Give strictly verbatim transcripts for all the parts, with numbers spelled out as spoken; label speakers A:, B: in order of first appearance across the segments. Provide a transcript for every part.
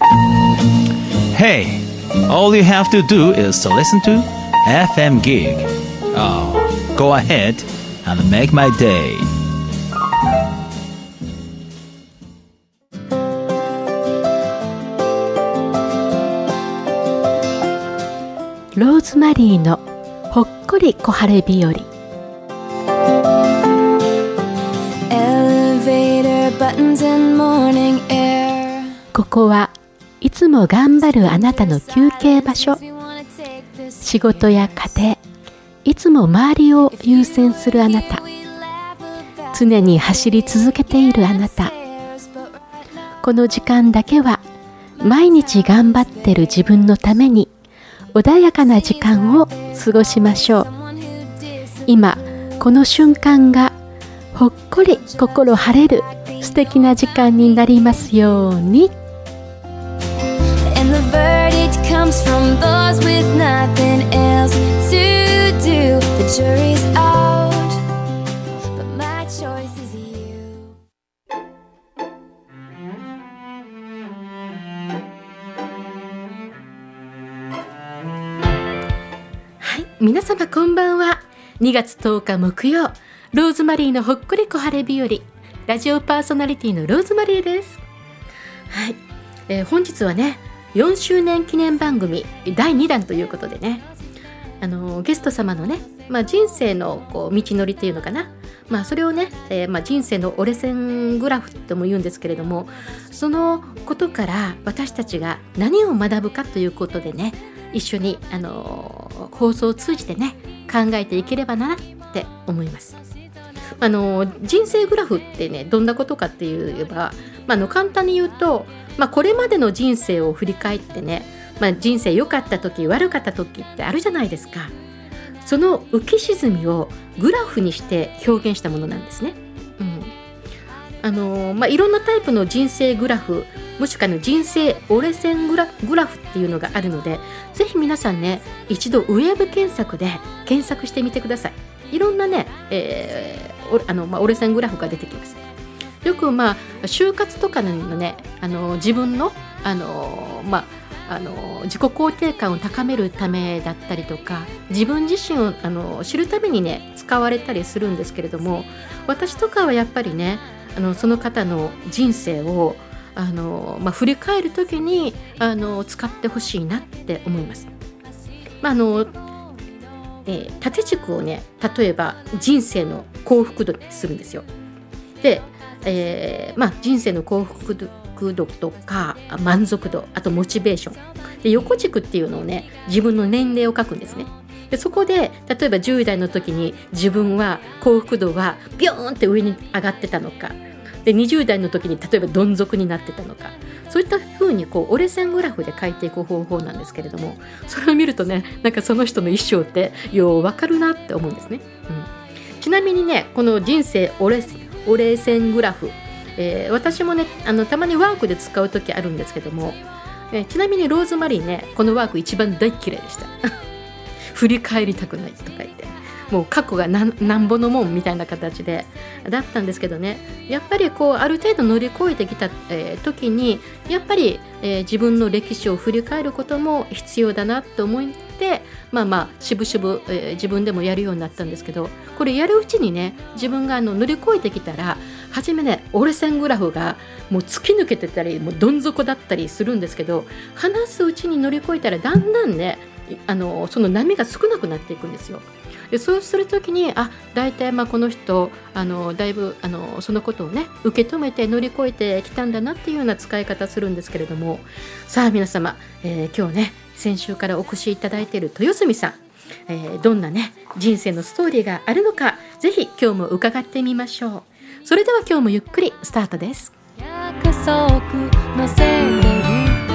A: Hey, all you have to do is to listen to エフエム Gig. Oh, go ahead and make my day.
B: ローズマリーのほっこり小晴れ日和。ここはいつも頑張るあなたの休憩場所。仕事や家庭、いつも周りを優先するあなた、常に走り続けているあなた、この時間だけは毎日頑張ってる自分のために穏やかな時間を過ごしましょう。今この瞬間がほっこり心晴れる素敵な時間になりますように。
C: The verdict comes from those with nothing else to do. The jury's out, but my choice is you.
B: はい、皆様こんばんは。にがつとおか木曜、ローズマリーのほっこり小晴れ日和、ラジオパーソナリティのローズマリーです。はい、えー、本日はねよんしゅうねん記念番組だいにだんということでね、あのゲスト様のね、まあ、人生のこう道のりっていうのかな、まあ、それをね、えーまあ、人生の折れ線グラフとも言うんですけれども、そのことから私たちが何を学ぶかということでね、一緒に、あの放送を通じてね考えていければなって思います。あの人生グラフってねどんなことかって言えば、まあ、あの簡単に言うと、まあ、これまでの人生を振り返ってね、まあ、人生良かった時悪かった時ってあるじゃないですか。その浮き沈みをグラフにして表現したものなんですね。うん、あのまあ、いろんなタイプの人生グラフ、もしくはの人生折れ線グラ、グラフっていうのがあるので、ぜひ皆さんね一度ウェブ検索で検索してみてください。いろんなね、えーあのまあ、折れ線グラフが出てきます。よく、まあ、就活とかのね、あの自分の、あの、まあ、あの自己肯定感を高めるためだったりとか、自分自身をあの知るためにね使われたりするんですけれども、私とかはやっぱりね、あのその方の人生をあの、まあ、振り返るときにあの使ってほしいなって思います。まああのえー、縦軸をね、例えば人生の幸福度にするんですよ。で、えーまあ、人生の幸福度とか満足度、あとモチベーションで、横軸っていうのをね自分の年齢を書くんですね。でそこで例えばじゅうだいの時に自分は幸福度はビョーンって上に上がってたのか、でにじゅうだいの時に例えばどん底になってたのか、そういった風にこう折れ線グラフで書いていく方法なんですけれども、それを見るとね、なんかその人の一生ってよう分かるなって思うんですね。うん、ちなみにね、この人生折れ、折れ線グラフ、えー、私もねあのたまにワークで使う時あるんですけども、えー、ちなみにローズマリーね、このワーク一番大嫌いでした振り返りたくないとか言って、もう過去がなんなんぼのもんみたいな形でだったんですけどね、やっぱりこうある程度乗り越えてきた、えー、時にやっぱり、えー、自分の歴史を振り返ることも必要だなと思って、まあまあしぶしぶ、えー、自分でもやるようになったんですけど、これやるうちにね、自分があの乗り越えてきたら、初めね折れ線グラフがもう突き抜けてたり、もうどん底だったりするんですけど、話すうちに乗り越えたらだんだんね、あのその波が少なくなっていくんですよ。でそうするときに、あ、だいたいまあこの人あのだいぶあのそのことをね受け止めて乗り越えてきたんだなっていうような使い方するんですけれども、さあ皆様、えー、今日ね先週からお越しいただいている豊澄さん、えー、どんなね人生のストーリーがあるのか、ぜひ今日も伺ってみましょう。それでは今日もゆっくりスタートです。
C: 約束のせいで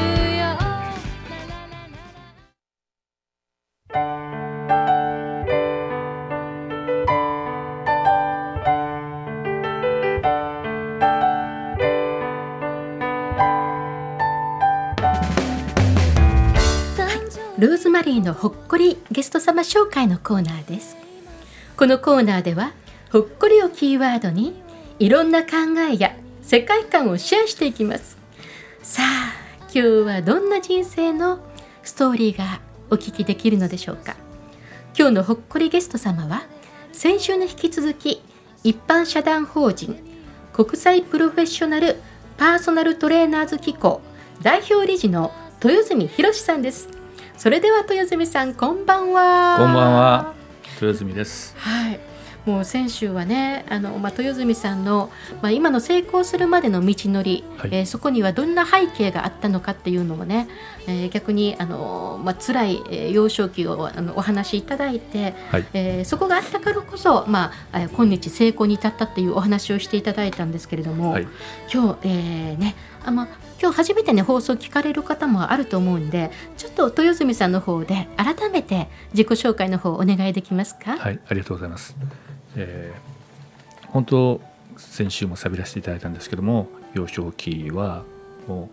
B: ローズマリーのほっこりゲスト様紹介のコーナーです。このコーナーではほっこりをキーワードにいろんな考えや世界観をシェアしていきます。さあ今日はどんな人生のストーリーがお聞きできるのでしょうか。今日のほっこりゲスト様は、先週に引き続き一般社団法人国際プロフェッショナルパーソナルトレーナーズ機構代表理事の豊住博さんです。それでは豊住さん、こんばんは。
D: こんばんは、豊住です。
B: はい、もう先週はね、あの、まあ、豊住さんの、まあ、今の成功するまでの道のり、はい、えー、そこにはどんな背景があったのかっていうのをね、えー、逆にあの、まあ、辛い、えー、幼少期をあのお話しいただいて、はい、えー、そこがあったからこそ、まあ、今日成功に至ったっていうお話をしていただいたんですけれども、はい、今日、えーねあまあ、今日初めて、ね、放送聞かれる方もあると思うんで、ちょっと豊住さんの方で改めて自己紹介の方お願いできますか。
D: はい、ありがとうございます。えー、本当先週も喋らせていただいたんですけども、幼少期はも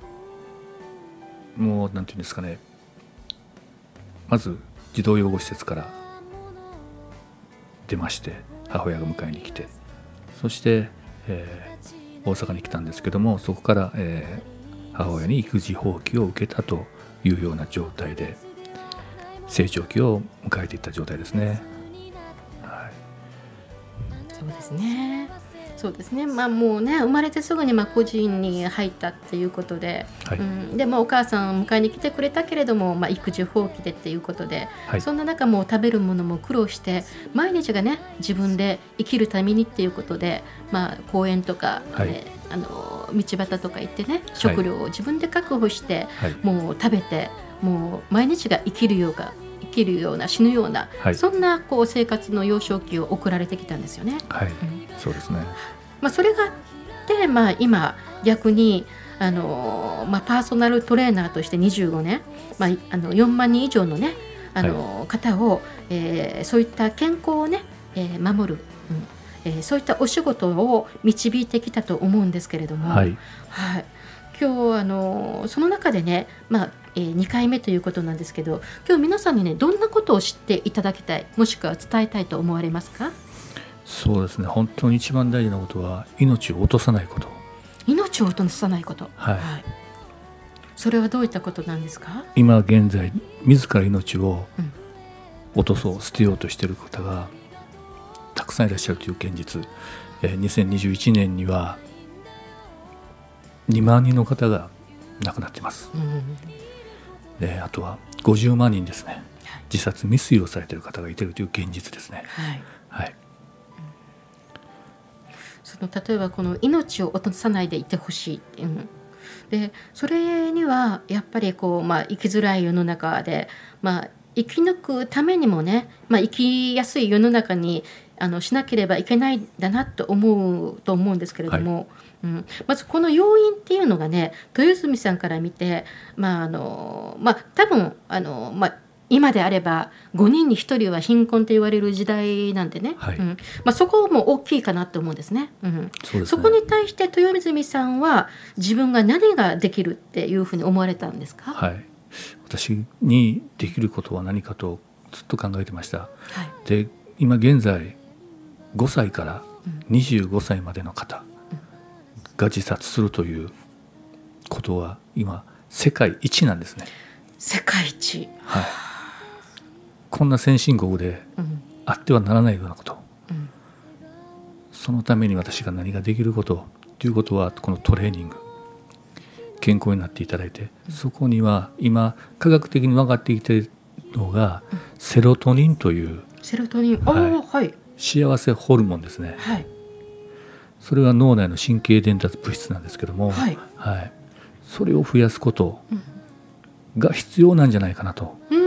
D: うもうなんていうんですかね、まず児童養護施設から出まして、母親が迎えに来て、そして、えー、大阪に来たんですけども、そこから、えー、母親に育児放棄を受けたというような状態で成長期を迎えていった状態ですね。
B: そうですね、そうですね、まあ、もうね、生まれてすぐにまあ個人に入ったっていうことで、はい、うん、でまあ、お母さん迎えに来てくれたけれども、まあ、育児放棄でっていうことで、はい、そんな中もう食べるものも苦労して毎日がね、自分で生きるためにっていうことで、まあ、公園とか、はい、ね、あの道端とか行ってね、食料を自分で確保して、はい、もう食べて、もう毎日が生きるようが生きるような死ぬような、はい、そんなこう生活の幼少期を送られてきたんですよね。
D: はい、うん、そうですね。
B: まあ、それがあって、まあ、今逆にあの、まあ、パーソナルトレーナーとしてにじゅうごねん、まあ、あのよんまんにん以上の、ね、あの、はい、方を、えー、そういった健康を、ね、えー、守る、うん、えー、そういったお仕事を導いてきたと思うんですけれども、はい、はい、今日あのその中でね、まあえー、にかいめということなんですけど、今日皆さんにね、どんなことを知っていただきたい、もしくは伝えたいと思われますか。
D: そうですね、本当に一番大事なことは命を落とさないこと。
B: 命を落とさないこと、
D: はい、はい、
B: それはどういったことなんですか。
D: 今現在自ら命を落とそう、捨てようとしている方がたくさんいらっしゃるという現実、えー、にせんにじゅういちねんにはにまんにんの方が亡くなっています、うん、であとはごじゅうまんにんですね、はい、自殺未遂をされている方がいているという現実ですね。はい、はい、
B: その例えばこの命を落とさないでいてほしい、うん、でそれにはやっぱりこう、まあ、生きづらい世の中で、まあ、生き抜くためにもね、まあ、生きやすい世の中にあのしなければいけないんだなと思うと思うんですけれども、はい、うん、まずこの要因っていうのがね、豊住さんから見て、まああのまあ、多分あの、まあ、今であればごにんにひとりは貧困と言われる時代なんでね、はい、うん、まあ、そこも大きいかなと思うんですね。うん、 そうですね。そこに対して豊住さんは自分が何ができるっていうふうに思われたんですか。
D: はい、私にできることは何かとずっと考えてました、はい、で今現在ごさいからにじゅうごさいまでの方が自殺するということは今世界一なんですね。
B: 世界一、
D: はい、こんな先進国であってはならないようなこと、うん、そのために私が何ができることということは、このトレーニング、健康になっていただいて、うん、そこには今科学的に分かってきているのが、うん、セロトニンという
B: セロトニン、はい、はい、
D: 幸せホルモンですね、はい、それは脳内の神経伝達物質なんですけども、はいはい、それを増やすことが必要なんじゃないかなと、うん、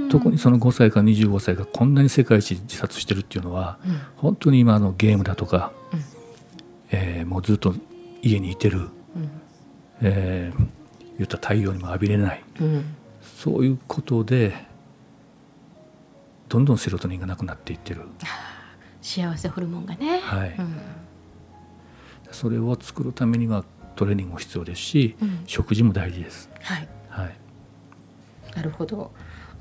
D: 特にそのごさいからにじゅうごさいがこんなに世界一自殺してるっていうのは、うん、本当に今のゲームだとか、うん、えー、もうずっと家にいてる、うん、えー、言った太陽にも浴びれない、うん、そういうことでどんどんセロトニンがなくなっていってる、
B: 幸せホルモンがね、はい、うん、
D: それを作るためにはトレーニングも必要ですし、うん、食事も大事です。
B: はい、はい、なるほど。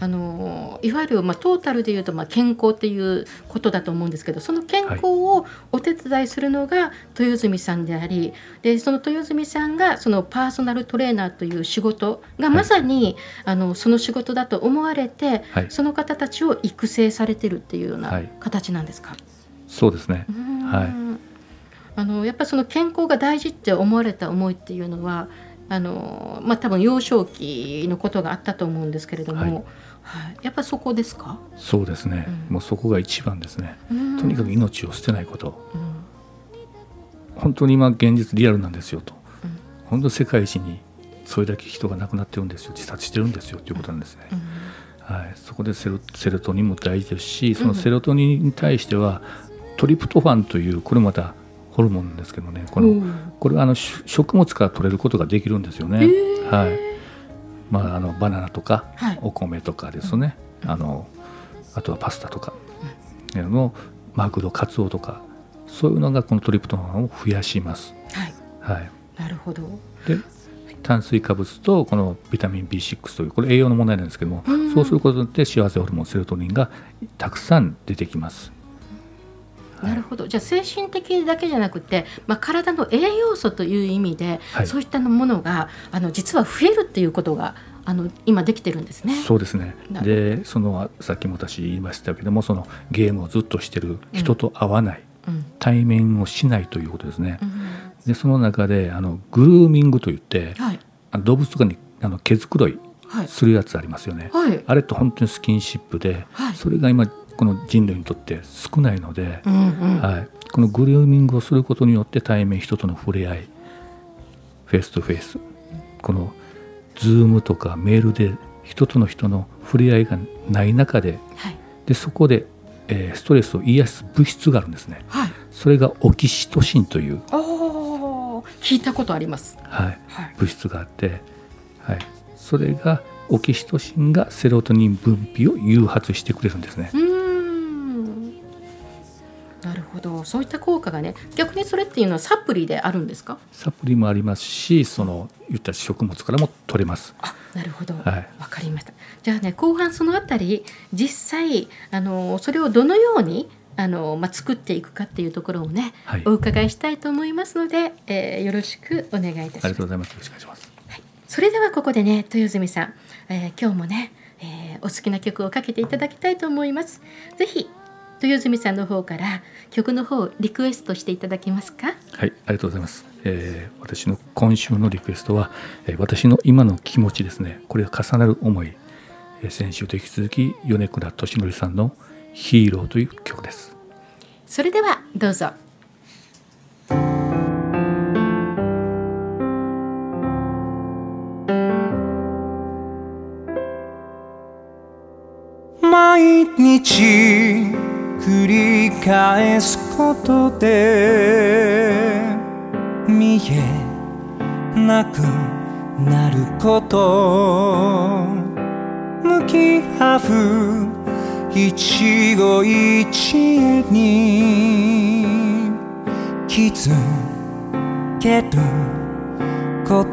B: あのいわゆる、まあ、トータルでいうと、まあ、健康っていうことだと思うんですけど、その健康をお手伝いするのが豊泉さんであり、でその豊泉さんがそのパーソナルトレーナーという仕事がまさに、はい、あのその仕事だと思われて、はい、その方たちを育成されてるっていうような形なんですか？はい、
D: そうですね。はい、
B: あのやっぱりその健康が大事って思われた思いっていうのはあの、まあ、多分幼少期のことがあったと思うんですけれども、はいはい、やっぱりそこですか？
D: そうですね、うん、もうそこが一番ですね。とにかく命を捨てないこと、うん、本当に今現実リアルなんですよと、うん、本当に世界一にそれだけ人が亡くなってるんですよ、自殺してるんですよということなんですね。うん、はい、そこでセロ、セロトニンも大事ですし、そのセロトニンに対してはトリプトファンというこれまたホルモンですけどね、この、うん、これはあの食物から取れることができるんですよね。はい、まあ、あのバナナとか、はい、お米とかですね、うん、あのあとはパスタとか、うん、のマグロ、カツオとかそういうのがこのトリプトファンを増やします。はい、はい、
B: なるほど。
D: で炭水化物とこのビタミン ビーシックス というこれ栄養の問題なんですけども、うん、そうすることで幸せホルモンセロトニンがたくさん出てきます。
B: なるほど。じゃあ精神的だけじゃなくて、まあ、体の栄養素という意味で、はい、そういったものがあの実は増えるっていうことがあの今できてるんですね。
D: そうですね。でそのさっきも私言いましたけども、そのゲームをずっとしてる、人と会わない、うん、対面をしないということですね。うん、でその中であのグルーミングといって、はい、あの動物とかにあの毛づくろいするやつありますよね。はい、あれって本当にスキンシップで、はい、それが今この人類にとって少ないので、うんうん、はい、このグルーミングをすることによって対面、人との触れ合い、フェイスとフェイス、このズームとかメールで人との人の触れ合いがない中で、はい、でそこで、えー、ストレスを癒す物質があるんですね。はい、それがオキシトシンという、
B: お聞いたことあります。
D: はいはい、物質があって、はい、それがオキシトシンがセロトニン分泌を誘発してくれるんですね。
B: うん、なるほど。そういった効果がね、逆にそれっていうのはサプリであるんですか？
D: サプリもありますし、その言った食物からも取れます。
B: あ、なるほど、はい、分かりました。じゃあね、後半そのあたり実際あのそれをどのようにあの、まあ、作っていくかっていうところをね、はい、お伺いしたいと思いますので、えー、よろしくお願いいたします。
D: ありがとうございます。よろしくお願いします。
B: はい、それではここでね、豊泉さん、えー、今日もね、えー、お好きな曲をかけていただきたいと思います。ぜひ豊泉さんの方から曲の方をリクエストしていただけますか？はい、
D: ありがとうございます。えー、私の今週のリクエストは、えー、私の今の気持ちですね。これが重なる思い、えー、先週と引き続き米倉俊則さんのヒーローという曲です。
B: それではどうぞ。
E: 毎日繰り返すことで見えなくなること、向き合う一期一会に気づけること、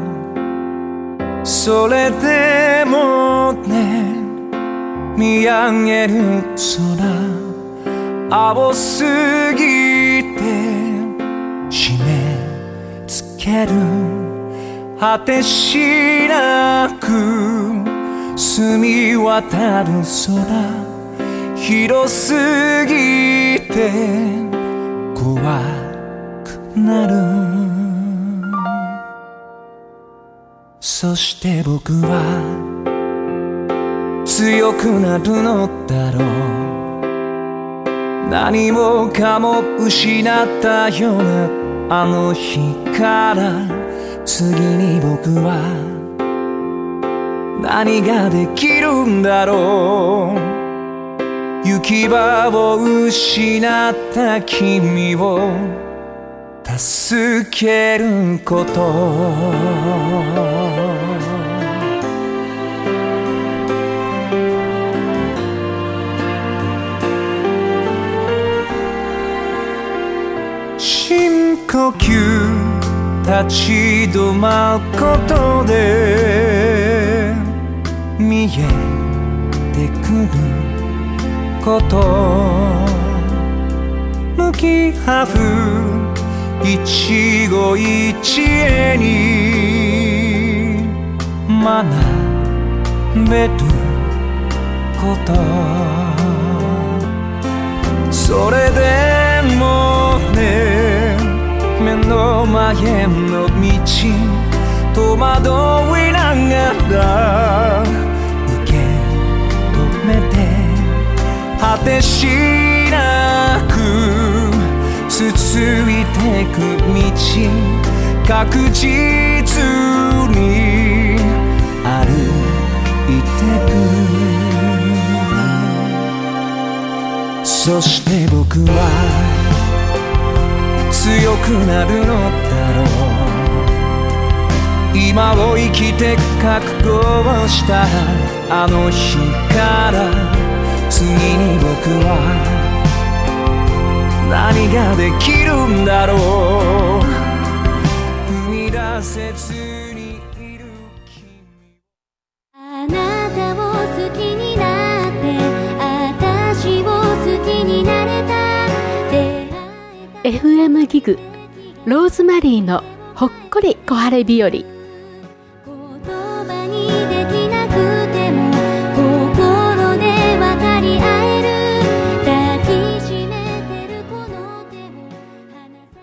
E: それでもね、見上げる空青すぎて締め付ける、果てしなく澄み渡る空、広すぎて怖くなる。そして僕は強くなるのだろう。何もかも失ったようなあの日から次に僕は何ができるんだろう。行き場を失った君を助けること。深呼吸、立ち止まることで見えてくること向き合う一期一会に学べることそれでもね目の前の道戸惑いながら受け止めて果てしなく続いてく道確実に歩いてくそして僕は強くなるのだろう今を生きてく覚悟をしたあの日から次に僕は何ができるんだろう踏み出せずにいる君
C: あなたを好きになって私を好きになれた出会えた
B: エフエム ギグローズマリーのほっこり小晴れ日和。
C: 言葉にできなくても心で分かり合える抱きしめてるこの手を離さ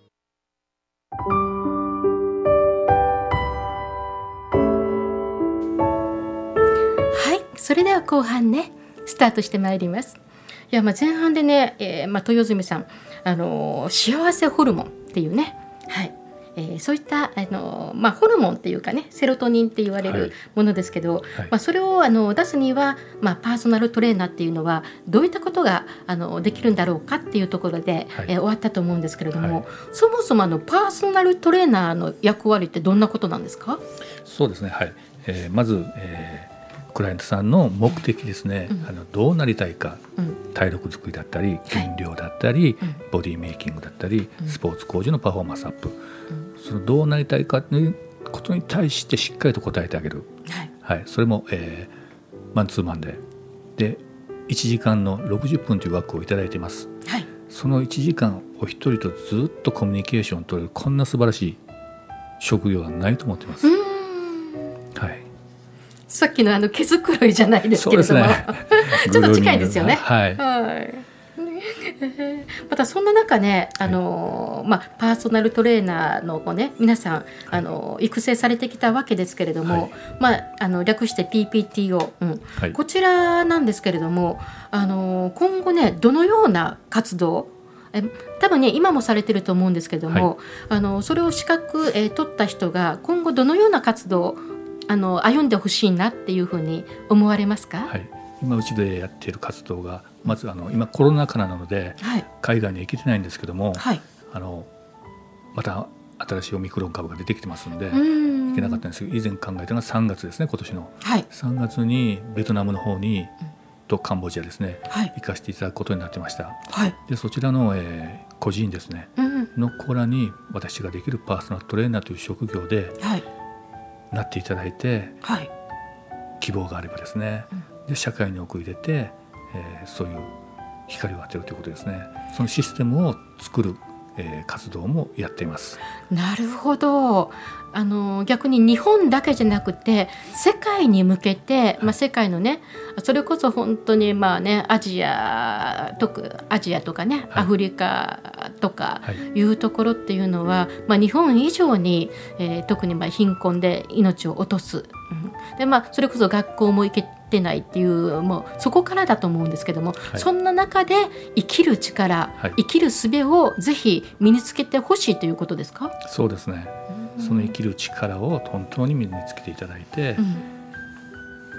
C: ない
B: はい、それでは後半ねスタートしてまいります。いやまあ前半でね、えーまあ、豊泉さん、あのー、幸せホルモンっていうね、はいえー、そういった、あのーまあ、ホルモンっていうかねセロトニンって言われるものですけど、はいまあ、それをあの出すには、まあ、パーソナルトレーナーっていうのはどういったことがあのできるんだろうかっていうところで、はいえー、終わったと思うんですけれども、はい、そもそもあのパーソナルトレーナーの役割ってどんなことなんですか？
D: そうですね、はいえー、まず、えークライアントさんの目的ですね、うん、あのどうなりたいか、うん、体力作りだったり減量だったり、はい、ボディメイキングだったり、うん、スポーツ向上のパフォーマンスアップ、うん、そのどうなりたいかということに対してしっかりと答えてあげる、はいはい、それも、えー、マンツーマンででいちじかんのろくじゅっぷんという枠をいただいています、はい、そのいちじかんお一人とずっとコミュニケーションを取れるこんな素晴らしい職業はないと思っています。はい、
B: さっきのあの毛づくろいじゃないですけれども、ね、ちょっと近いですよね。はい、はいまたそんな中ね、あのーまあ、パーソナルトレーナーの、ね、皆さん、あのー、育成されてきたわけですけれども、はいまあ、あの略して ピーピーティーオー、うんはい、こちらなんですけれども、あのー、今後ねどのような活動え多分ね今もされてると思うんですけれども、はい、あのそれを資格、えー、取った人が今後どのような活動をあの歩んでほしいなっていうふうに思われますか？
D: はい、今うちでやっている活動がまずあの今コロナ禍なので、はい、海外に行けてないんですけども、はい、あのまた新しいオミクロン株が出てきてますので行けなかったんですけど以前考えたのがさんがつですね今年の、はい、さんがつにベトナムの方に、うん、とカンボジアですね、はい、行かせていただくことになってました、はい、でそちらの、えー、個人ですね、うん、の子らに私ができるパーソナルトレーナーという職業で、はいなっていただいて、はい、希望があればですね、うん、で社会に送り出て、えー、そういう光を当てるということですね。そのシステムを作る、えー、活動もやっています。
B: なるほど。あの逆に日本だけじゃなくて世界に向けて、はいまあ、世界のねそれこそ本当にまあねアジアとかアジアとかね、はい、アフリカとかいうところっていうのは、まあ、日本以上に、えー、特にまあ貧困で命を落とす、うん、でまあそれこそ学校も行けてないっていうもうそこからだと思うんですけども、はい、そんな中で生きる力、はい、生きる術をぜひ身につけてほしいということですか？
D: そうですね、うん、その生きる力を本当に身につけていただいて、うん、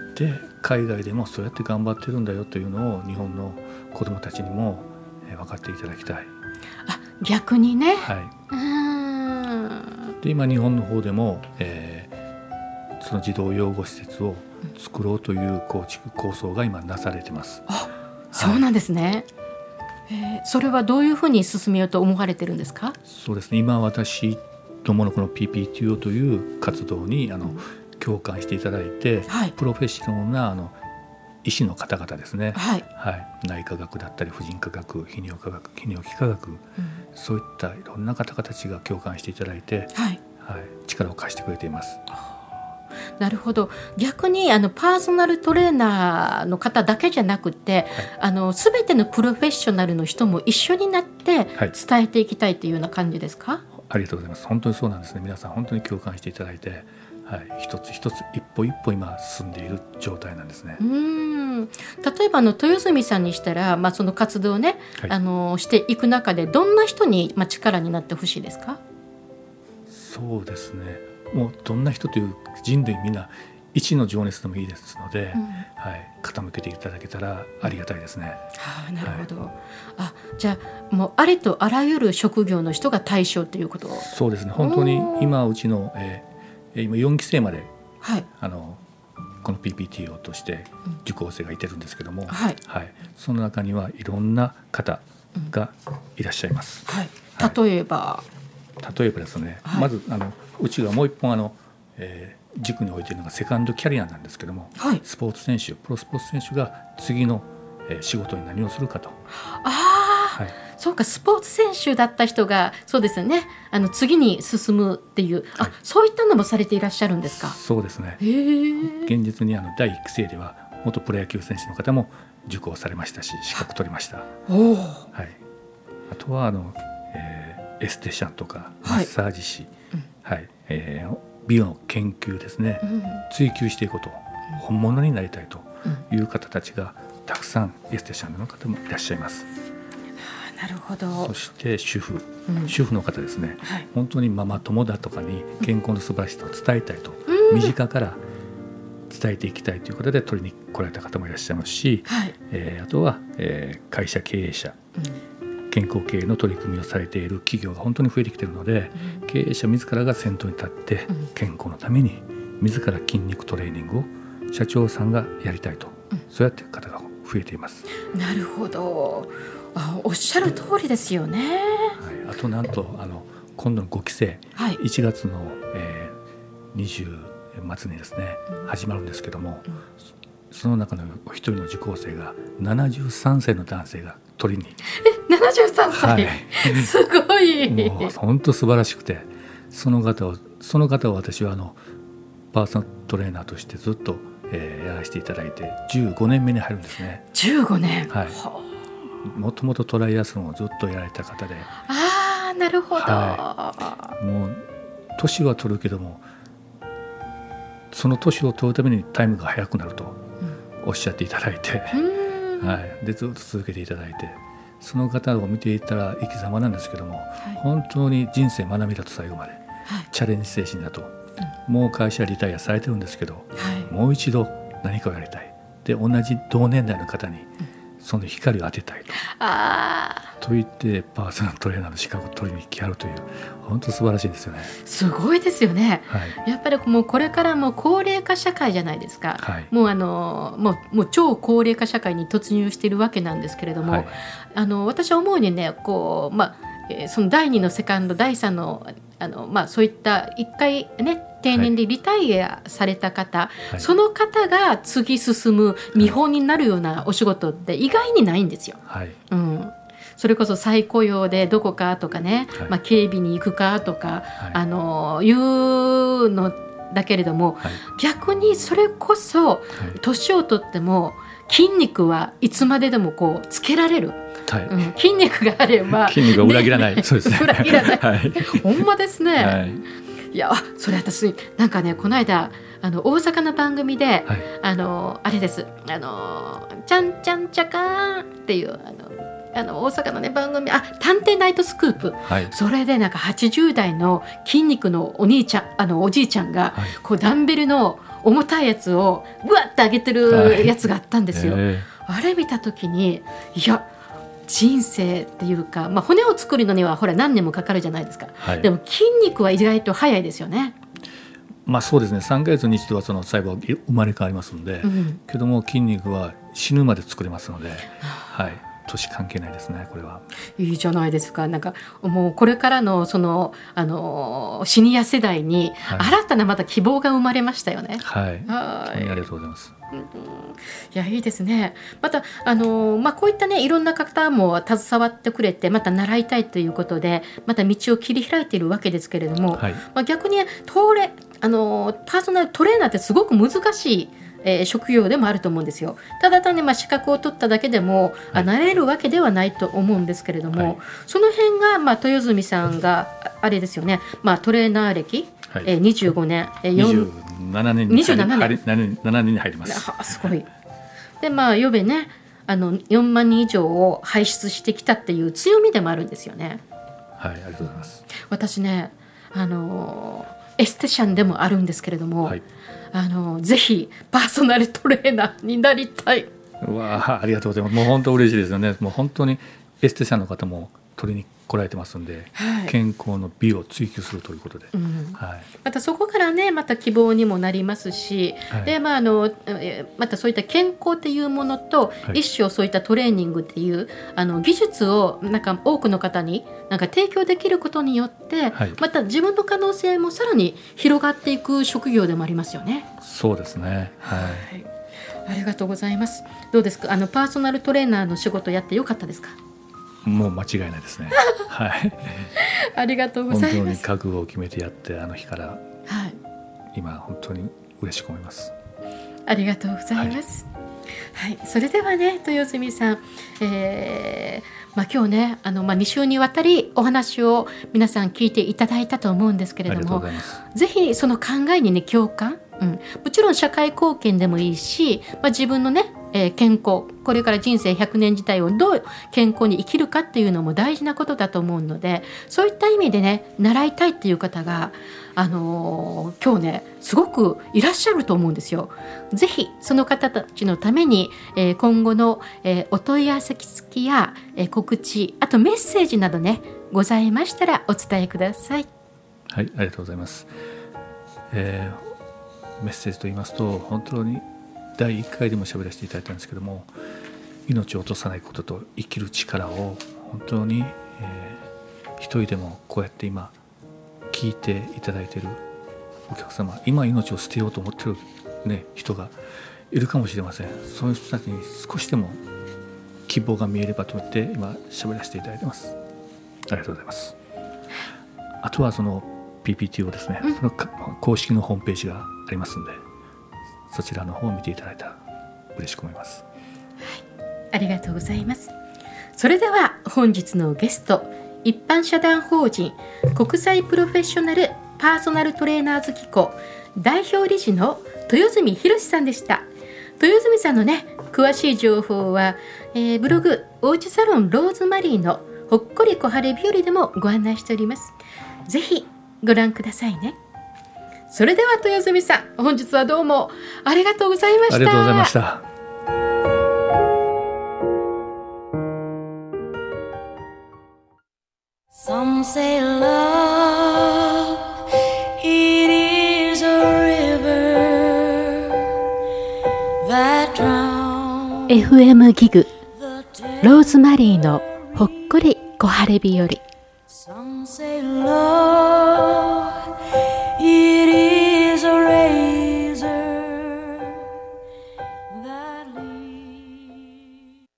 D: で海外でもそうやって頑張ってるんだよというのを日本の子どもたちにも分かっていただきたい。
B: あ、逆にね、
D: はい、うんで今日本の方でも、えー、その児童養護施設を作ろうという構築構想が今なされてます。
B: あ、そうなんですね、はいえー、それはどういうふうに進めようと思われてるんですか？
D: そうですね、今私どものこの ピーピーティーオー という活動にあの、うん、 共感していただいて、はい、プロフェッショナルなあの医師の方々ですね、はいはい、内科学だったり婦人科学、泌尿科学、泌尿器科学、うん、そういったいろんな方々たちが共感していただいて、はいはい、力を貸してくれています。
B: なるほど。逆にあのパーソナルトレーナーの方だけじゃなくて、はい、あの全てのプロフェッショナルの人も一緒になって伝えていきたいというような感じですか？はい、
D: ありがとうございます。本当にそうなんですね。皆さん本当に共感していただいて、はい、一つ一つ一歩一歩今進んでいる状態なんですね。
B: うーん、例えばあの豊住さんにしたら、まあ、その活動をね、はい、あのしていく中でどんな人に、まあ、力になってほしいですか？
D: そうですね、もうどんな人という人類みんな一の情熱でもいいですので、うん、はい、傾けていただけたらありがたいですね。
B: はあ、なるほど、はい、あ、じゃあもうありとあらゆる職業の人が対象ということ？
D: そうですね、本当に今うちの、えー、今よんきせいまで、はい、あのこの ピーピーティーオー として受講生がいてるんですけども、うん、はいはい、その中にはいろんな方がいらっしゃいます。
B: うん、はい、例えば、はい、
D: 例えばですね、はい、まずあのうちがもう一本あの、えー軸に置いているのがセカンドキャリアなんですけども、はい、スポーツ選手、プロスポーツ選手が次の、えー、仕事に何をするかと。
B: あ、はい、そうか、スポーツ選手だった人がそうですよね、あの次に進むっていう、はい、あ、そういったのもされていらっしゃるんですか？
D: そうですね。へー、現実にあのだいいっきせいでは元プロ野球選手の方も受講されましたし、資格取りました。お、はい、あとはあの、えー、エステシャンとかマッサージ師、はい、うん、はい、えー美容の研究ですね、うん、追求していくこと、うん、本物になりたいという方たちがたくさんエステシャンの方もいらっしゃいます。は
B: あ、なるほど。
D: そして主婦、うん、主婦の方ですね、はい、本当にママ友だとかに健康の素晴らしさを伝えたいと、うん、身近から伝えていきたいということで取りに来られた方もいらっしゃいますし、はい、えー、あとは、えー、会社経営者、うん、健康経営の取り組みをされている企業が本当に増えてきているので、うん、経営者自らが先頭に立って健康のために自ら筋肉トレーニングを社長さんがやりたいと、うん、そうやって方が増えています。
B: なるほど、あ、おっしゃる通りですよね。
D: はい、あとなんとあの今度のごきせい、はい、いちがつの、えー、にじゅう末にですね、うん、始まるんですけども、うん、その中のお一人の受講生がななじゅうさんさいの男性が取りに、
B: え、ななじゅうさんさい、はい、すごい、
D: もう本当素晴らしくて、その方をその方を私はあのパーソナルトレーナーとしてずっと、えー、やらせていただいてじゅうごねんめに入るんですね。
B: じゅうごねん、
D: はい、もともとトライアスロンをずっとやられた方で、
B: ああ、なるほど、
D: はい、もう年は取るけどもその年を取るためにタイムが速くなるとおっしゃっていただいて、うん、はい、でずっと続けていただいて、その方を見ていたら生き様なんですけども、はい、本当に人生学びだと、最後まで、はい、チャレンジ精神だと、うん、もう会社リタイアされてるんですけど、はい、もう一度何かをやりたいで、同じ同年代の方にその光を当てたいと、あと言ってパーソナルトレーナーの資格を取りに来はるという、本当素晴らしいですよね。
B: すごいですよね、はい、やっぱりもうこれからもう高齢化社会じゃないですか、はい、もうあのもう、もう超高齢化社会に突入しているわけなんですけれども、はい、あの私は思うにね、こう、まあえー、そのだいにのセカンドだいさんの、あの、まあ、そういった一回ね定年でリタイアされた方、はい、その方が次進む見本になるようなお仕事って意外にないんですよ、はい、うん、それこそ再雇用でどこかとかね、はい、まあ、警備に行くかとか、はい、あのいうのだけれども、はい、逆にそれこそ年をとっても筋肉はいつまででもこうつけられる、はい、うん、筋肉があれば
D: 筋肉が裏切らない、ね、そうですね、
B: 裏切らない、はい、ほんまですね、はい、いや、それ私なんかね、この間あの大阪の番組で、はい、あのあれです、あのちゃんちゃんちゃかーんっていうあのあの大阪の、ね、番組、あ、探偵ナイトスクープ、はい、それでなんかはちじゅうだいの筋肉のお兄ちゃん、あのおじいちゃんが、はい、こうダンベルの重たいやつをぐわって上げてるやつがあったんですよ、はい、えー、あれ見た時に、いや人生っていうか、まあ、骨を作るのにはほら何年もかかるじゃないですか、はい、でも筋肉は意外と早いですよね。
D: まあ、そうですね、さんかげつに一度はその細胞が生まれ変わりますので、うん、けども筋肉は死ぬまで作れますので、はい、 年関係ないですね。これはい
B: いじゃないですか。なんかもうこれからのそのあのシニア世代に新たなまた希望が生まれましたよね。
D: はい、
B: はい、
D: ありがとうございます。
B: うん、いやいいですね。またあの、まあ、こういったねいろんな方も携わってくれてまた習いたいということでまた道を切り開いているわけですけれども、はい、まあ、逆にトレあのパーソナルトレーナーってすごく難しいえー、職業でもあると思うんですよ。ただ単にまあ資格を取っただけでも、はい、なれるわけではないと思うんですけれども、はい、その辺が、まあ、豊泉さんがあれですよね、まあ、トレーナー歴、はい、えー、にじゅうごねん、えー、
D: にじゅうななねんに入り、にじゅうななねん、ななねんに入ります。
B: はすごい。でまあ予備ねあのよんまんにん以上を輩出してきたっていう強みでもあるんですよね。
D: はい、ありがとうございます。
B: 私ねあのエステシャンでもあるんですけれども、はい、あのぜひパーソナルトレーナーになりたい。
D: うわありがとうございます。もう本当嬉しいですよね。もう本当にエステシャンの方も取りに来られてますんで、はい、健康の美を追求するということで、うん、はい、
B: またそこからねまた希望にもなりますし、はい、でまああのまたそういった健康っていうものと、はい、一種そういったトレーニングっていうあの技術をなんか多くの方になんか提供できることによって、はい、また自分の可能性もさらに広がっていく職業でもありますよね。
D: そうですね、はい、はい、
B: ありがとうございます。どうですか、あのパーソナルトレーナーの仕事やってよかったですか？
D: もう間違いないですね。はい。
B: ありがとうございます。
D: 本当に覚悟を決めてやってあの日から、はい、今本当に嬉しく思います。
B: ありがとうございます。はい。はい、それではね豊泉さん、えー、まあ今日ねあのまあに週にわたりお話を皆さん聞いていただいたと思うんですけれども、ぜひその考えにね共感、うん、もちろん社会貢献でもいいし、まあ、自分のねえー、健康これから人生ひゃくねん自体をどう健康に生きるかっていうのも大事なことだと思うので、そういった意味でね習いたいっていう方が、あのー、今日ねすごくいらっしゃると思うんですよ。ぜひその方たちのために、えー、今後の、えー、お問い合わせ付きや、えー、告知あとメッセージなどねございましたらお伝えください。
D: はい、ありがとうございます。えー、メッセージと言いますと本当にだいいっかいでも喋らせていただいたんですけども、命を落とさないことと生きる力を本当に、えー、一人でもこうやって今聞いていただいているお客様、今命を捨てようと思っている、ね、人がいるかもしれません。そういう人たちに少しでも希望が見えればと思って今喋らせていただいてます。ありがとうございます。あとはその ピーピーティー をですね、うん、その公式のホームページがありますのでそちらの方を見ていただいたら嬉しく思います。
B: はい、ありがとうございます。それでは本日のゲスト、一般社団法人国際プロフェッショナルパーソナルトレーナーズ機構代表理事の豊泉博さんでした。豊泉さんのね詳しい情報は、えー、ブログおうちサロンローズマリーのほっこり小晴日和でもご案内しております。ぜひご覧くださいね。それでは豊泉さん、本日はどうもありがとうございました。
D: ありがとうございました。Some say love, it is a river that drowns
B: エフエム ギグローズマリーのほっこり小晴日和。Some say love, it is a razor that leaves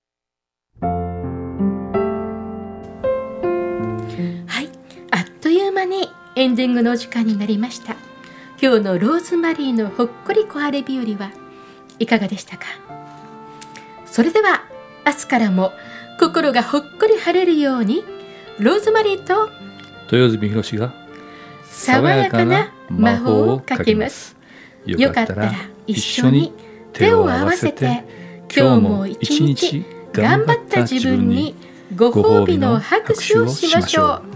B: はい、あっという間にエンディングのお時間になりました。今日のローズマリーのほっこり小晴れ日和はいかがでしたか？それでは明日からも心がほっこり晴れるようにローズマリーと
D: 豊泉博が
B: 爽やかな魔法をかけます。よかったら一緒に手を合わせて今日も一日頑張った自分にご褒美の拍手をしましょう。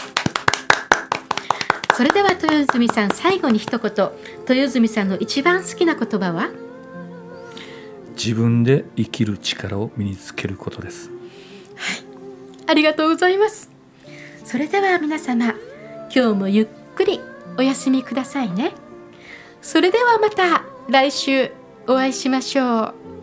B: それでは豊泉さん、最後に一言、豊泉さんの一番好きな言葉は？
D: 自分で生きる力を身につけることです。はい、
B: ありがとうございます。それでは皆様、今日もゆっくりお休みくださいね。それではまた来週お会いしましょう。